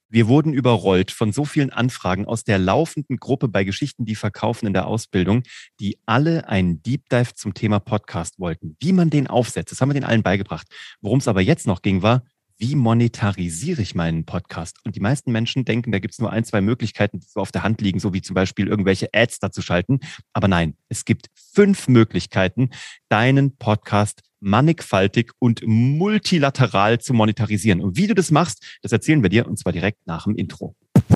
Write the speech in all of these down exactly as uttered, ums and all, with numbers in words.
Wir wurden überrollt von so vielen Anfragen aus der laufenden Gruppe bei Geschichten, die verkaufen in der Ausbildung, die alle einen Deep Dive zum Thema Podcast wollten. Wie man den aufsetzt, das haben wir den allen beigebracht. Worum es aber jetzt noch ging, war, wie monetarisiere ich meinen Podcast? Und die meisten Menschen denken, da gibt es nur ein, zwei Möglichkeiten, die so auf der Hand liegen, so wie zum Beispiel irgendwelche Ads dazu schalten. Aber nein, es gibt fünf Möglichkeiten, deinen Podcast mannigfaltig und multilateral zu monetarisieren. Und wie du das machst, das erzählen wir dir, und zwar direkt nach dem Intro.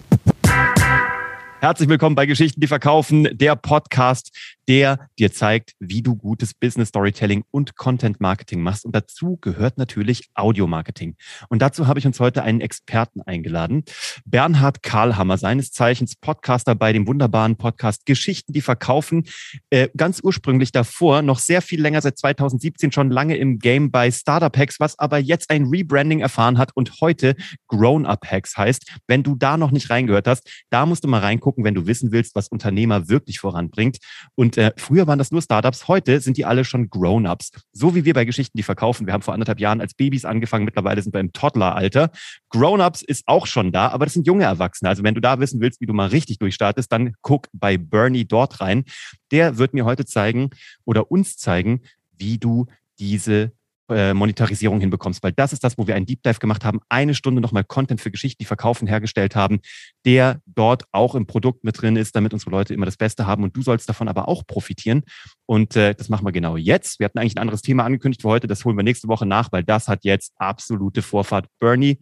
Herzlich willkommen bei Geschichten, die verkaufen, der Podcast, der dir zeigt, wie du gutes Business Storytelling und Content Marketing machst. Und dazu gehört natürlich Audio Marketing. Und dazu habe ich uns heute einen Experten eingeladen. Bernhard Karlhammer, seines Zeichens Podcaster bei dem wunderbaren Podcast Geschichten, die verkaufen. Äh, ganz ursprünglich davor, noch sehr viel länger, seit zweitausendsiebzehn schon lange im Game bei Startup Hacks, was aber jetzt ein Rebranding erfahren hat und heute Grown-Up Hacks heißt. Wenn du da noch nicht reingehört hast, da musst du mal reingucken, wenn du wissen willst, was Unternehmer wirklich voranbringt. Und äh, früher waren das nur Startups, heute sind die alle schon Grown-Ups. So wie wir bei Geschichten, die verkaufen. Wir haben vor anderthalb Jahren als Babys angefangen, mittlerweile sind wir im Toddler-Alter. Grown-Ups ist auch schon da, aber das sind junge Erwachsene. Also wenn du da wissen willst, wie du mal richtig durchstartest, dann guck bei Bernie dort rein. Der wird mir heute zeigen oder uns zeigen, wie du diese Monetarisierung hinbekommst, weil das ist das, wo wir einen Deep Dive gemacht haben, eine Stunde nochmal Content für Geschichten, die verkaufen, hergestellt haben, der dort auch im Produkt mit drin ist, damit unsere Leute immer das Beste haben und du sollst davon aber auch profitieren und äh, das machen wir genau jetzt. Wir hatten eigentlich ein anderes Thema angekündigt für heute, das holen wir nächste Woche nach, weil das hat jetzt absolute Vorfahrt. Bernie,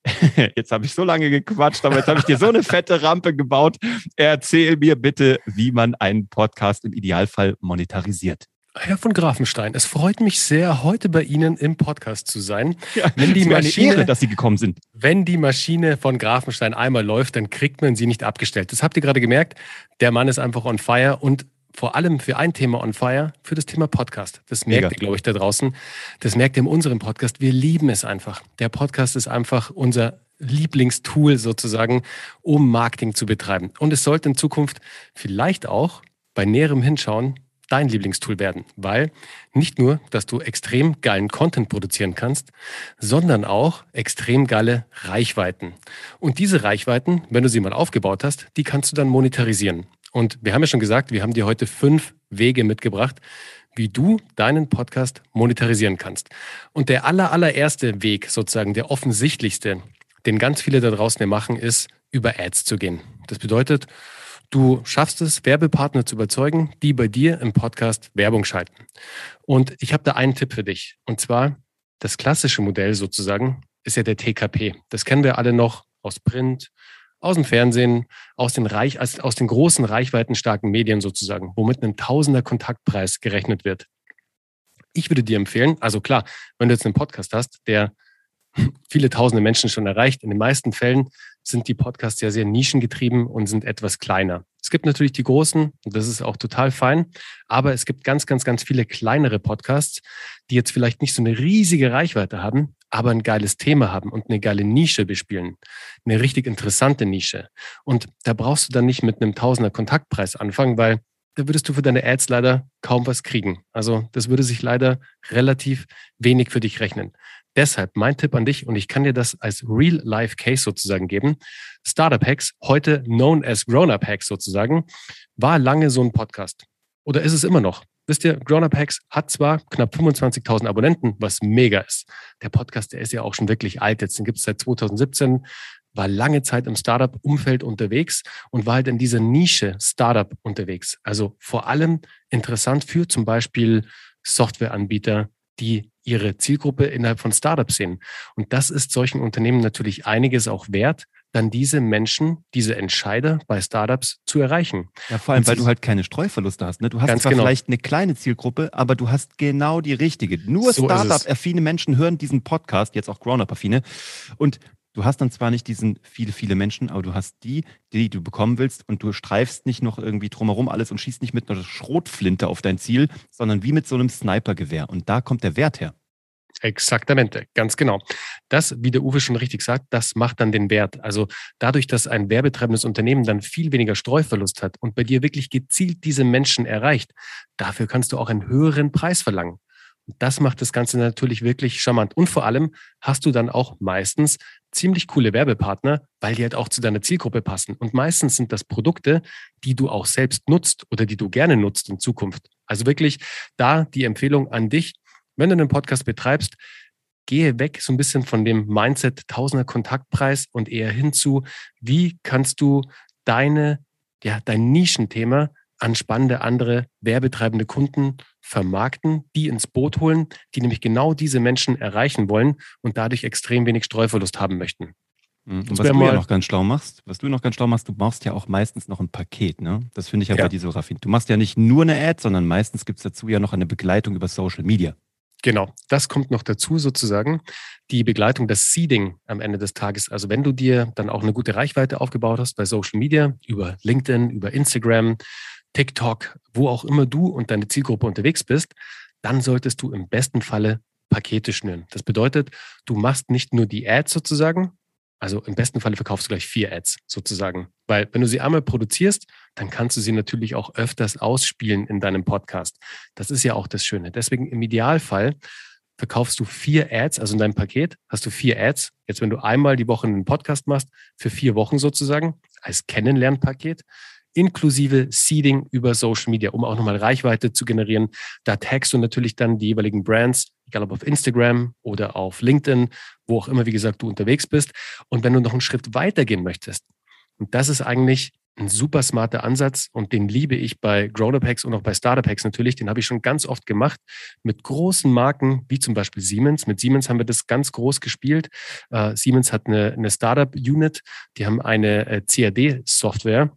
jetzt habe ich so lange gequatscht, aber jetzt habe ich dir so eine fette Rampe gebaut. Erzähl mir bitte, wie man einen Podcast im Idealfall monetarisiert. Herr von Grafenstein, es freut mich sehr, heute bei Ihnen im Podcast zu sein. Ja, wenn die es ist Maschine, eine Ehre, dass Sie gekommen sind. Wenn die Maschine von Grafenstein einmal läuft, dann kriegt man sie nicht abgestellt. Das habt ihr gerade gemerkt. Der Mann ist einfach on fire und vor allem für ein Thema on fire, für das Thema Podcast. Das merkt Mega. ihr, glaube ich, da draußen. Das merkt ihr in unserem Podcast. Wir lieben es einfach. Der Podcast ist einfach unser Lieblingstool sozusagen, um Marketing zu betreiben. Und es sollte in Zukunft vielleicht auch bei näherem Hinschauen dein Lieblingstool werden, weil nicht nur, dass du extrem geilen Content produzieren kannst, sondern auch extrem geile Reichweiten. Und diese Reichweiten, wenn du sie mal aufgebaut hast, die kannst du dann monetarisieren. Und wir haben ja schon gesagt, wir haben dir heute fünf Wege mitgebracht, wie du deinen Podcast monetarisieren kannst. Und der aller, allererste Weg, sozusagen der offensichtlichste, den ganz viele da draußen machen, ist, über Ads zu gehen. Das bedeutet, du schaffst es, Werbepartner zu überzeugen, die bei dir im Podcast Werbung schalten. Und ich habe da einen Tipp für dich. Und zwar, das klassische Modell sozusagen ist ja der T K P. Das kennen wir alle noch aus Print, aus dem Fernsehen, aus den, Reich, aus den großen, reichweitenstarken Medien sozusagen, womit ein Tausender Kontaktpreis gerechnet wird. Ich würde dir empfehlen, also klar, wenn du jetzt einen Podcast hast, der viele tausende Menschen schon erreicht. In den meisten Fällen sind die Podcasts ja sehr nischengetrieben und sind etwas kleiner. Es gibt natürlich die großen, und das ist auch total fein, aber es gibt ganz, ganz, ganz viele kleinere Podcasts, die jetzt vielleicht nicht so eine riesige Reichweite haben, aber ein geiles Thema haben und eine geile Nische bespielen. Eine richtig interessante Nische. Und da brauchst du dann nicht mit einem Tausender Kontaktpreis anfangen, weil da würdest du für deine Ads leider kaum was kriegen. Also das würde sich leider relativ wenig für dich rechnen. Deshalb mein Tipp an dich, und ich kann dir das als Real-Life-Case sozusagen geben. Startup Hacks, heute known as Grown-Up Hacks sozusagen, war lange so ein Podcast. Oder ist es immer noch? Wisst ihr, Grown-Up Hacks hat zwar knapp fünfundzwanzigtausend Abonnenten, was mega ist. Der Podcast, der ist ja auch schon wirklich alt. Jetzt den gibt es seit zweitausendsiebzehn, war lange Zeit im Startup-Umfeld unterwegs und war halt in dieser Nische Startup unterwegs. Also vor allem interessant für zum Beispiel Softwareanbieter, die ihre Zielgruppe innerhalb von Startups sehen. Und das ist solchen Unternehmen natürlich einiges auch wert, dann diese Menschen, diese Entscheider bei Startups zu erreichen. Ja, vor allem, weil du halt keine Streuverluste hast. Ne? Du hast zwar genau. vielleicht eine kleine Zielgruppe, aber du hast genau die richtige. Nur so Startup-affine Menschen hören diesen Podcast, jetzt auch Grown-Up-affine. Und du hast dann zwar nicht diesen viele, viele Menschen, aber du hast die, die du bekommen willst und du streifst nicht noch irgendwie drumherum alles und schießt nicht mit einer Schrotflinte auf dein Ziel, sondern wie mit so einem Snipergewehr. Und da kommt der Wert her. Exaktamente, ganz genau. Das, wie der Uwe schon richtig sagt, das macht dann den Wert. Also dadurch, dass ein werbetreibendes Unternehmen dann viel weniger Streuverlust hat und bei dir wirklich gezielt diese Menschen erreicht, dafür kannst du auch einen höheren Preis verlangen. Das macht das Ganze natürlich wirklich charmant. Und vor allem hast du dann auch meistens ziemlich coole Werbepartner, weil die halt auch zu deiner Zielgruppe passen. Und meistens sind das Produkte, die du auch selbst nutzt oder die du gerne nutzt in Zukunft. Also wirklich da die Empfehlung an dich, wenn du einen Podcast betreibst, gehe weg so ein bisschen von dem Mindset Tausender Kontaktpreis und eher hinzu, wie kannst du deine, ja, dein Nischenthema an spannende andere werbetreibende Kunden vermarkten, die ins Boot holen, die nämlich genau diese Menschen erreichen wollen und dadurch extrem wenig Streuverlust haben möchten. Und was du ja noch ganz schlau machst, was du noch ganz schlau machst, du machst ja auch meistens noch ein Paket, ne? Das finde ich ja, ja bei dir so raffiniert. Du machst ja nicht nur eine Ad, sondern meistens gibt es dazu ja noch eine Begleitung über Social Media. Genau, das kommt noch dazu sozusagen, die Begleitung, das Seeding am Ende des Tages. Also wenn du dir dann auch eine gute Reichweite aufgebaut hast bei Social Media, über LinkedIn, über Instagram, TikTok, wo auch immer du und deine Zielgruppe unterwegs bist, dann solltest du im besten Falle Pakete schnüren. Das bedeutet, du machst nicht nur die Ads sozusagen, also im besten Falle verkaufst du gleich vier Ads sozusagen. Weil wenn du sie einmal produzierst, dann kannst du sie natürlich auch öfters ausspielen in deinem Podcast. Das ist ja auch das Schöne. Deswegen im Idealfall verkaufst du vier Ads, also in deinem Paket hast du vier Ads. Jetzt, wenn du einmal die Woche einen Podcast machst, für vier Wochen sozusagen, als Kennenlernpaket, inklusive Seeding über Social Media, um auch nochmal Reichweite zu generieren. Da tagst du natürlich dann die jeweiligen Brands, egal ob auf Instagram oder auf LinkedIn, wo auch immer, wie gesagt, du unterwegs bist. Und wenn du noch einen Schritt weiter gehen möchtest, und das ist eigentlich ein super smarter Ansatz und den liebe ich bei Grownup Hacks und auch bei Startup Hacks natürlich, den habe ich schon ganz oft gemacht mit großen Marken, wie zum Beispiel Siemens. Mit Siemens haben wir das ganz groß gespielt. Uh, Siemens hat eine, eine Startup-Unit, die haben eine äh, C A D-Software,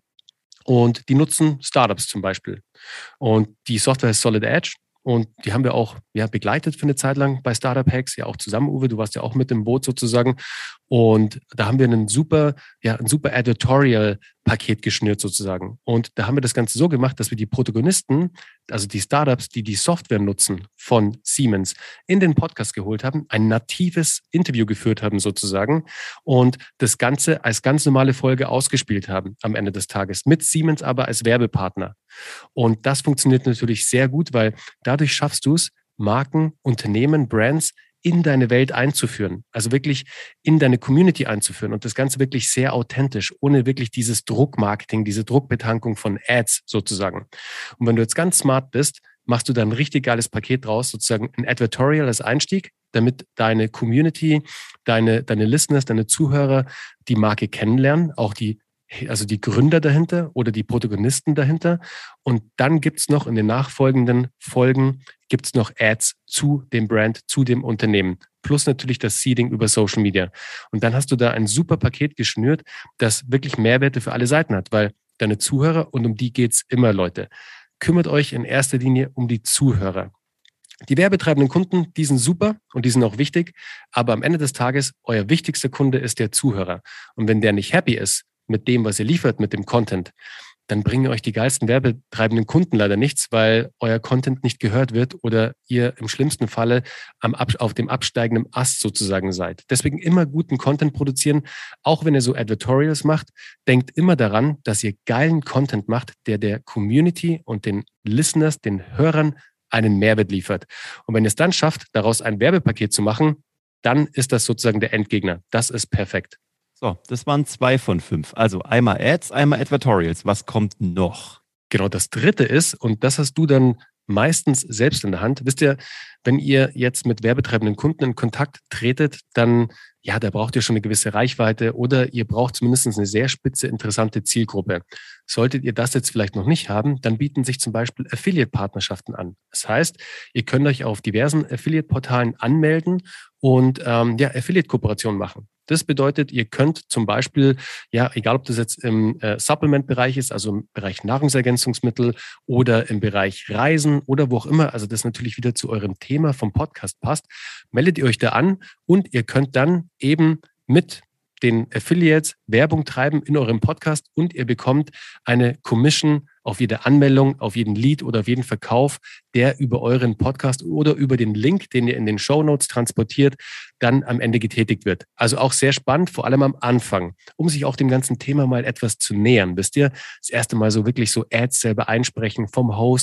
und die nutzen Startups zum Beispiel. Und die Software ist Solid Edge. Und die haben wir auch ja, begleitet für eine Zeit lang bei Startup Hacks, ja auch zusammen, Uwe, du warst ja auch mit im Boot sozusagen. Und da haben wir einen super, ja, ein super Editorial-Paket geschnürt sozusagen. Und da haben wir das Ganze so gemacht, dass wir die Protagonisten, also die Startups, die die Software nutzen von Siemens, in den Podcast geholt haben, ein natives Interview geführt haben sozusagen und das Ganze als ganz normale Folge ausgespielt haben am Ende des Tages, mit Siemens aber als Werbepartner. Und das funktioniert natürlich sehr gut, weil dadurch schaffst du es, Marken, Unternehmen, Brands in deine Welt einzuführen, also wirklich in deine Community einzuführen und das Ganze wirklich sehr authentisch, ohne wirklich dieses Druckmarketing, diese Druckbetankung von Ads sozusagen. Und wenn du jetzt ganz smart bist, machst du dann ein richtig geiles Paket draus, sozusagen ein Advertorial als Einstieg, damit deine Community, deine, deine Listeners, deine Zuhörer die Marke kennenlernen, auch die also die Gründer dahinter oder die Protagonisten dahinter. Und dann gibt's noch in den nachfolgenden Folgen gibt's noch Ads zu dem Brand, zu dem Unternehmen. Plus natürlich das Seeding über Social Media. Und dann hast du da ein super Paket geschnürt, das wirklich Mehrwerte für alle Seiten hat, weil deine Zuhörer, und um die geht's immer, Leute, kümmert euch in erster Linie um die Zuhörer. Die werbetreibenden Kunden, die sind super und die sind auch wichtig, aber am Ende des Tages, euer wichtigster Kunde ist der Zuhörer. Und wenn der nicht happy ist mit dem, was ihr liefert, mit dem Content, dann bringen euch die geilsten werbetreibenden Kunden leider nichts, weil euer Content nicht gehört wird oder ihr im schlimmsten Falle am Ab- auf dem absteigenden Ast sozusagen seid. Deswegen immer guten Content produzieren, auch wenn ihr so Advertorials macht. Denkt immer daran, dass ihr geilen Content macht, der der Community und den Listeners, den Hörern einen Mehrwert liefert. Und wenn ihr es dann schafft, daraus ein Werbepaket zu machen, dann ist das sozusagen der Endgegner. Das ist perfekt. So, das waren zwei von fünf. Also einmal Ads, einmal Advertorials. Was kommt noch? Genau, das dritte ist, und das hast du dann meistens selbst in der Hand. Wisst ihr, wenn ihr jetzt mit werbetreibenden Kunden in Kontakt tretet, dann, ja, da braucht ihr schon eine gewisse Reichweite oder ihr braucht zumindest eine sehr spitze, interessante Zielgruppe. Solltet ihr das jetzt vielleicht noch nicht haben, dann bieten sich zum Beispiel Affiliate-Partnerschaften an. Das heißt, ihr könnt euch auf diversen Affiliate-Portalen anmelden und ähm, ja, Affiliate-Kooperationen machen. Das bedeutet, ihr könnt zum Beispiel, ja, egal ob das jetzt im äh, Supplement-Bereich ist, also im Bereich Nahrungsergänzungsmittel oder im Bereich Reisen oder wo auch immer, also das natürlich wieder zu eurem Thema vom Podcast passt, meldet ihr euch da an und ihr könnt dann eben mit den Affiliates Werbung treiben in eurem Podcast und ihr bekommt eine Commission auf jede Anmeldung, auf jeden Lead oder auf jeden Verkauf, der über euren Podcast oder über den Link, den ihr in den Shownotes transportiert, dann am Ende getätigt wird. Also auch sehr spannend, vor allem am Anfang, um sich auch dem ganzen Thema mal etwas zu nähern. Wisst ihr, das erste Mal so wirklich so Ads selber einsprechen vom Host,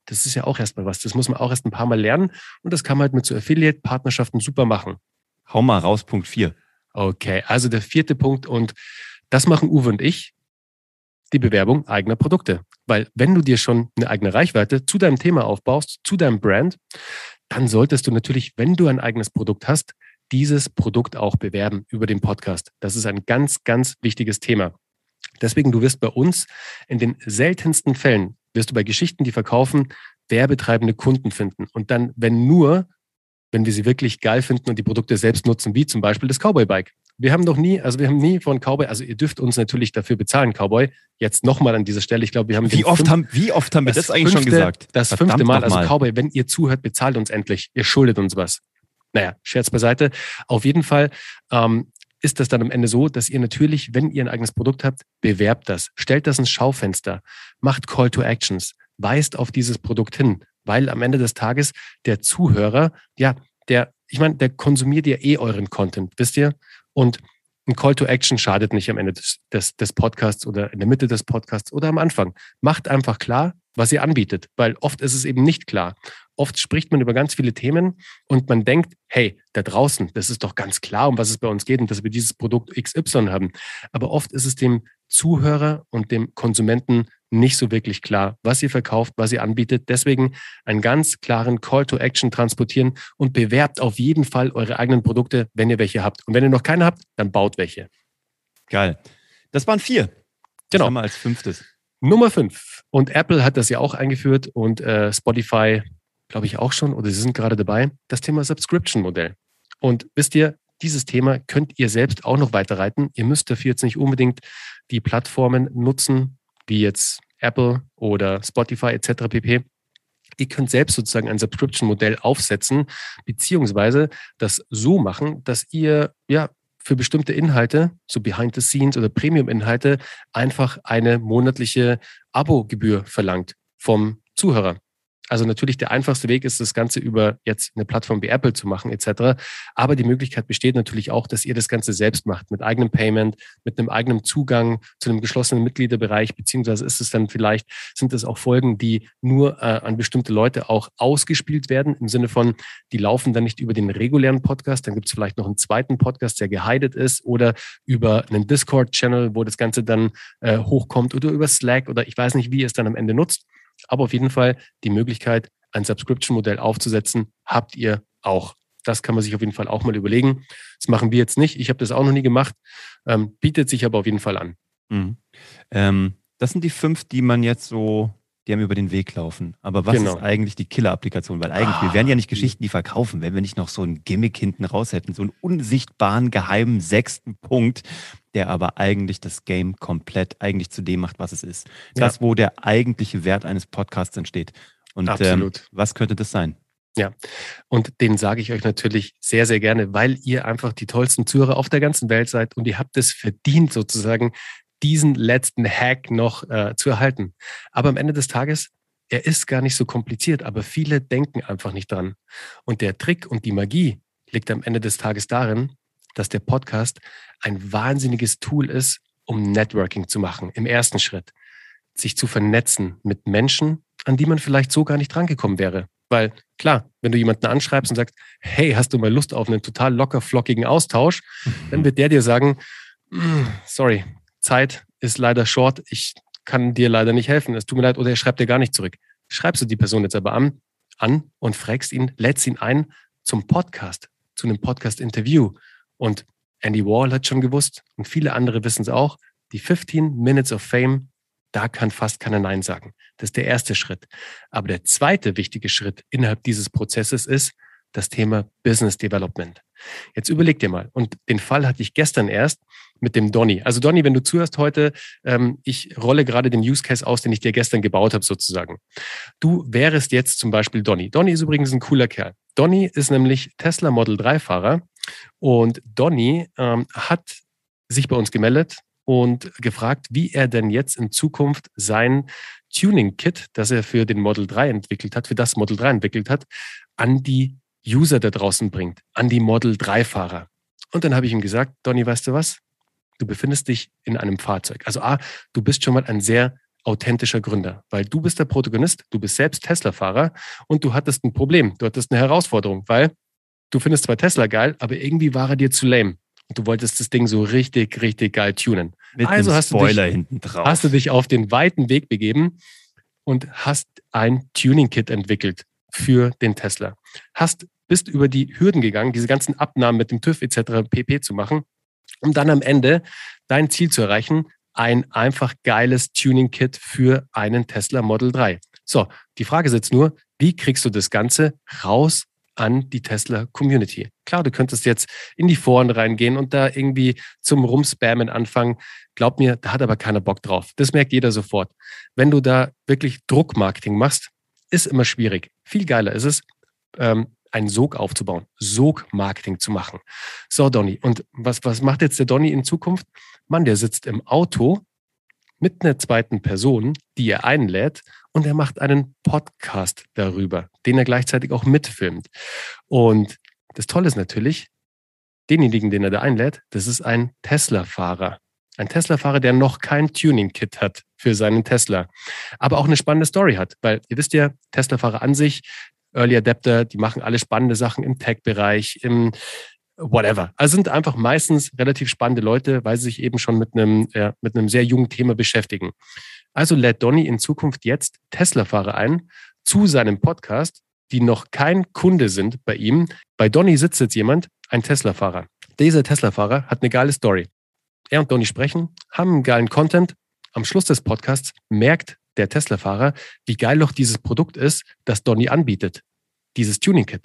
Das ist ja auch erstmal was. Das muss man auch erst ein paar Mal lernen. Und das kann man halt mit so Affiliate-Partnerschaften super machen. Hau mal raus, Punkt vier. Okay, also der vierte Punkt. Und das machen Uwe und ich. Die Bewerbung eigener Produkte. Weil wenn du dir schon eine eigene Reichweite zu deinem Thema aufbaust, zu deinem Brand, dann solltest du natürlich, wenn du ein eigenes Produkt hast, dieses Produkt auch bewerben über den Podcast. Das ist ein ganz, ganz wichtiges Thema. Deswegen, du wirst bei uns in den seltensten Fällen, wirst du bei Geschichten, die verkaufen, werbetreibende Kunden finden. Und dann, wenn nur, wenn wir sie wirklich geil finden und die Produkte selbst nutzen, wie zum Beispiel das Cowboy-Bike. Wir haben doch nie, also wir haben nie von Cowboy, also ihr dürft uns natürlich dafür bezahlen, Cowboy. Jetzt nochmal an dieser Stelle, ich glaube, wir haben... Wie oft, fünf, haben, wie oft haben wir das, das eigentlich fünfte, schon gesagt? Das Verdammt fünfte Mal, also mal. Cowboy, wenn ihr zuhört, bezahlt uns endlich. Ihr schuldet uns was. Naja, Scherz beiseite. Auf jeden Fall ähm, ist das dann am Ende so, dass ihr natürlich, wenn ihr ein eigenes Produkt habt, bewerbt das. Stellt das ins Schaufenster. Macht Call to Actions. Weist auf dieses Produkt hin. Weil am Ende des Tages der Zuhörer, ja, der, ich meine, der konsumiert ja eh euren Content, wisst ihr? Und ein Call to Action schadet nicht am Ende des, des, des Podcasts oder in der Mitte des Podcasts oder am Anfang. Macht einfach klar, was ihr anbietet, weil oft ist es eben nicht klar. Oft spricht man über ganz viele Themen und man denkt, hey, da draußen, das ist doch ganz klar, um was es bei uns geht und dass wir dieses Produkt X Y haben. Aber oft ist es dem Zuhörer und dem Konsumenten nicht so wirklich klar, was ihr verkauft, was ihr anbietet. Deswegen einen ganz klaren Call to Action transportieren und bewerbt auf jeden Fall eure eigenen Produkte, wenn ihr welche habt. Und wenn ihr noch keine habt, dann baut welche. Geil. Das waren vier. Das genau. haben wir als fünftes. Nummer fünf. Und Apple hat das ja auch eingeführt und äh, Spotify, glaube ich auch schon, oder sie sind gerade dabei, das Thema Subscription-Modell. Und wisst ihr, dieses Thema könnt ihr selbst auch noch weiterreiten. Ihr müsst dafür jetzt nicht unbedingt die Plattformen nutzen, wie jetzt Apple oder Spotify et cetera pp. Ihr könnt selbst sozusagen ein Subscription-Modell aufsetzen, beziehungsweise das so machen, dass ihr ja für bestimmte Inhalte, so Behind the Scenes oder Premium-Inhalte, einfach eine monatliche Abogebühr verlangt vom Zuhörer. Also natürlich der einfachste Weg ist, das Ganze über jetzt eine Plattform wie Apple zu machen et cetera. Aber die Möglichkeit besteht natürlich auch, dass ihr das Ganze selbst macht, mit eigenem Payment, mit einem eigenen Zugang zu einem geschlossenen Mitgliederbereich, beziehungsweise ist es dann vielleicht, sind es auch Folgen, die nur äh, an bestimmte Leute auch ausgespielt werden, im Sinne von, die laufen dann nicht über den regulären Podcast, dann gibt es vielleicht noch einen zweiten Podcast, der gehidet ist oder über einen Discord-Channel, wo das Ganze dann äh, hochkommt oder über Slack oder ich weiß nicht, wie ihr es dann am Ende nutzt. Aber auf jeden Fall die Möglichkeit, ein Subscription-Modell aufzusetzen, habt ihr auch. Das kann man sich auf jeden Fall auch mal überlegen. Das machen wir jetzt nicht. Ich habe das auch noch nie gemacht. Ähm, bietet sich aber auf jeden Fall an. Mhm. Ähm, das sind die fünf, die man jetzt so, die einem über den Weg laufen. Aber was Genau. ist eigentlich die Killer-Applikation? Weil eigentlich, Ah, wir wären ja nicht Geschichten, die verkaufen, wenn wir nicht noch so ein Gimmick hinten raus hätten. So einen unsichtbaren, geheimen sechsten Punkt, der aber eigentlich das Game komplett eigentlich zu dem macht, was es ist. Das, ja. wo der eigentliche Wert eines Podcasts entsteht. Und Absolut. Ähm, was könnte das sein? Ja, und den sage ich euch natürlich sehr, sehr gerne, weil ihr einfach die tollsten Zuhörer auf der ganzen Welt seid und ihr habt es verdient, sozusagen diesen letzten Hack noch äh, zu erhalten. Aber am Ende des Tages, er ist gar nicht so kompliziert, aber viele denken einfach nicht dran. Und der Trick und die Magie liegt am Ende des Tages darin, dass der Podcast ein wahnsinniges Tool ist, um Networking zu machen. Im ersten Schritt, sich zu vernetzen mit Menschen, an die man vielleicht so gar nicht drangekommen wäre. Weil klar, wenn du jemanden anschreibst und sagst, hey, hast du mal Lust auf einen total locker flockigen Austausch, mhm. dann wird der dir sagen, sorry, Zeit ist leider short, ich kann dir leider nicht helfen, es tut mir leid, oder er schreibt dir gar nicht zurück. Schreibst du die Person jetzt aber an, an und fragst ihn, lädst ihn ein zum Podcast, zu einem Podcast-Interview. Und Andy Warhol hat schon gewusst und viele andere wissen es auch, die fifteen Minutes of Fame, da kann fast keiner Nein sagen. Das ist der erste Schritt. Aber der zweite wichtige Schritt innerhalb dieses Prozesses ist das Thema Business Development. Jetzt überleg dir mal, und den Fall hatte ich gestern erst mit dem Donny. Also Donny, wenn du zuhörst heute, ähm, ich rolle gerade den Use Case aus, den ich dir gestern gebaut habe sozusagen. Du wärest jetzt zum Beispiel Donny. Donny ist übrigens ein cooler Kerl. Donny ist nämlich Tesla Model drei Fahrer und Donny ähm, hat sich bei uns gemeldet und gefragt, wie er denn jetzt in Zukunft sein Tuning-Kit, das er für den Model drei entwickelt hat, für das Model drei entwickelt hat, an die User da draußen bringt, an die Model drei Fahrer. Und dann habe ich ihm gesagt, Donny, weißt du was? Du befindest dich in einem Fahrzeug. Also A, du bist schon mal ein sehr authentischer Gründer, weil du bist der Protagonist, du bist selbst Tesla-Fahrer und du hattest ein Problem, du hattest eine Herausforderung, weil du findest zwar Tesla geil, aber irgendwie war er dir zu lame und du wolltest das Ding so richtig, richtig geil tunen. Mit Also einem hast du, Spoiler dich, hinten drauf. hast du dich auf den weiten Weg begeben und hast ein Tuning-Kit entwickelt für den Tesla. Hast, bist über die Hürden gegangen, diese ganzen Abnahmen mit dem TÜV et cetera pp. Zu machen, um dann am Ende dein Ziel zu erreichen, ein einfach geiles Tuning-Kit für einen Tesla Model drei. So, die Frage ist jetzt nur, wie kriegst du das Ganze raus an die Tesla-Community? Klar, du könntest jetzt in die Foren reingehen und da irgendwie zum Rumspammen anfangen. Glaub mir, da hat aber keiner Bock drauf. Das merkt jeder sofort. Wenn du da wirklich Druckmarketing machst, ist immer schwierig. Viel geiler ist es, ähm, einen Sog aufzubauen, Sog-Marketing zu machen. So, Donny, und was, was macht jetzt der Donny in Zukunft? Mann, der sitzt im Auto mit einer zweiten Person, die er einlädt, und er macht einen Podcast darüber, den er gleichzeitig auch mitfilmt. Und das Tolle ist natürlich, denjenigen, den er da einlädt, das ist ein Tesla-Fahrer. Ein Tesla-Fahrer, der noch kein Tuning-Kit hat für seinen Tesla, aber auch eine spannende Story hat, weil ihr wisst ja, Tesla-Fahrer an sich, Early Adapter, die machen alle spannende Sachen im Tech-Bereich, im whatever. Also sind einfach meistens relativ spannende Leute, weil sie sich eben schon mit einem, ja, mit einem sehr jungen Thema beschäftigen. Also lädt Donny in Zukunft jetzt Tesla-Fahrer ein zu seinem Podcast, die noch kein Kunde sind bei ihm. Bei Donny sitzt jetzt jemand, ein Tesla-Fahrer. Dieser Tesla-Fahrer hat eine geile Story. Er und Donny sprechen, haben einen geilen Content. Am Schluss des Podcasts merkt der Tesla-Fahrer, wie geil doch dieses Produkt ist, das Donny anbietet. Dieses Tuning-Kit.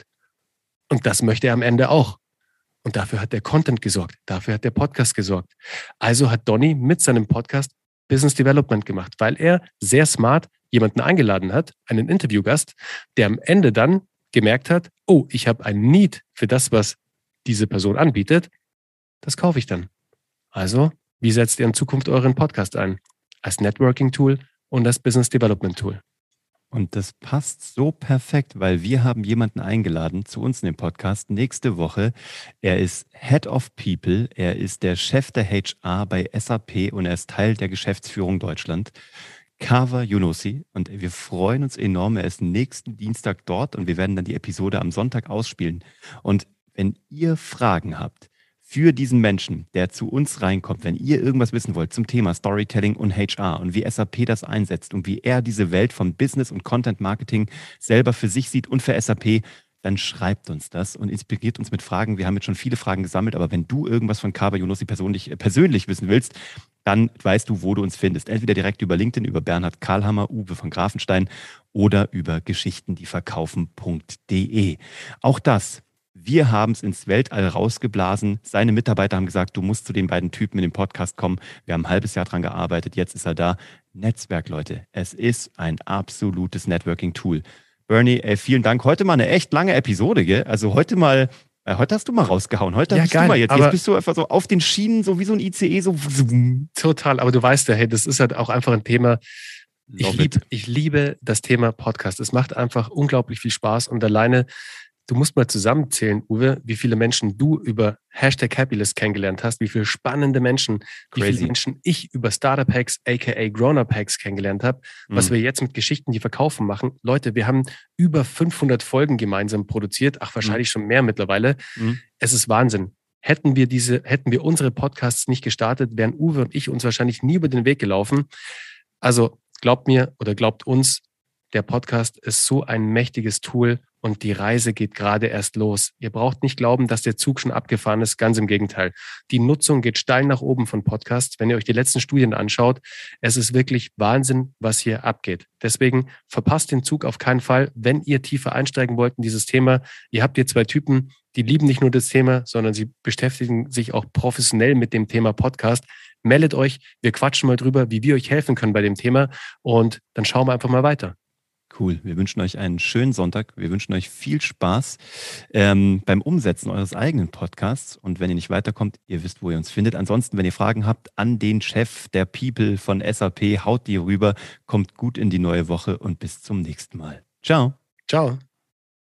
Und das möchte er am Ende auch. Und dafür hat der Content gesorgt. Dafür hat der Podcast gesorgt. Also hat Donny mit seinem Podcast Business Development gemacht, weil er sehr smart jemanden eingeladen hat, einen Interviewgast, der am Ende dann gemerkt hat, oh, ich habe ein Need für das, was diese Person anbietet. Das kaufe ich dann. Also, wie setzt ihr in Zukunft euren Podcast ein? Als Networking-Tool und als Business Development-Tool. Und das passt so perfekt, weil wir haben jemanden eingeladen zu uns in den Podcast nächste Woche. Er ist Head of People, er ist der Chef der H R bei S A P und er ist Teil der Geschäftsführung Deutschland. Kaveh Younossi, und wir freuen uns enorm. Er ist nächsten Dienstag dort und wir werden dann die Episode am Sonntag ausspielen. Und wenn ihr Fragen habt für diesen Menschen, der zu uns reinkommt, wenn ihr irgendwas wissen wollt zum Thema Storytelling und H R und wie S A P das einsetzt und wie er diese Welt von Business und Content Marketing selber für sich sieht und für S A P, dann schreibt uns das und inspiriert uns mit Fragen. Wir haben jetzt schon viele Fragen gesammelt, aber wenn du irgendwas von Kaveh Younossi persönlich, äh, persönlich wissen willst, dann weißt du, wo du uns findest. Entweder direkt über LinkedIn, über Bernhard Karlhammer, Uwe von Grafenstein oder über geschichtendieverkaufen punkt de. Auch das, wir haben es ins Weltall rausgeblasen. Seine Mitarbeiter haben gesagt, du musst zu den beiden Typen in den Podcast kommen. Wir haben ein halbes Jahr dran gearbeitet, jetzt ist er da. Netzwerk, Leute. Es ist ein absolutes Networking-Tool. Bernie, ey, vielen Dank. Heute mal eine echt lange Episode, gell? Also heute mal, äh, heute hast du mal rausgehauen. Heute ja, bist geil, du mal jetzt. Jetzt bist du einfach so auf den Schienen, so wie so ein I C E, so. Total, aber du weißt ja, hey, das ist halt auch einfach ein Thema. Ich, lieb, ich liebe das Thema Podcast. Es macht einfach unglaublich viel Spaß und alleine, du musst mal zusammenzählen, Uwe, wie viele Menschen du über Hashtag Happylist kennengelernt hast, wie viele spannende Menschen, Crazy. Wie viele Menschen ich über Startup Hacks, aka Grown-Up Hacks kennengelernt habe, mhm. was wir jetzt mit Geschichten, die verkaufen machen. Leute, wir haben über fünfhundert Folgen gemeinsam produziert, ach wahrscheinlich mhm. schon mehr mittlerweile. Mhm. Es ist Wahnsinn. Hätten wir diese, hätten wir unsere Podcasts nicht gestartet, wären Uwe und ich uns wahrscheinlich nie über den Weg gelaufen. Also glaubt mir oder glaubt uns, der Podcast ist so ein mächtiges Tool und die Reise geht gerade erst los. Ihr braucht nicht glauben, dass der Zug schon abgefahren ist. Ganz im Gegenteil. Die Nutzung geht steil nach oben von Podcasts. Wenn ihr euch die letzten Studien anschaut, es ist wirklich Wahnsinn, was hier abgeht. Deswegen verpasst den Zug auf keinen Fall, wenn ihr tiefer einsteigen wollt in dieses Thema. Ihr habt hier zwei Typen, die lieben nicht nur das Thema, sondern sie beschäftigen sich auch professionell mit dem Thema Podcast. Meldet euch, wir quatschen mal drüber, wie wir euch helfen können bei dem Thema und dann schauen wir einfach mal weiter. Cool. Wir wünschen euch einen schönen Sonntag. Wir wünschen euch viel Spaß ähm, beim Umsetzen eures eigenen Podcasts. Und wenn ihr nicht weiterkommt, ihr wisst, wo ihr uns findet. Ansonsten, wenn ihr Fragen habt an den Chef der People von S A P, haut die rüber, kommt gut in die neue Woche und bis zum nächsten Mal. Ciao. Ciao.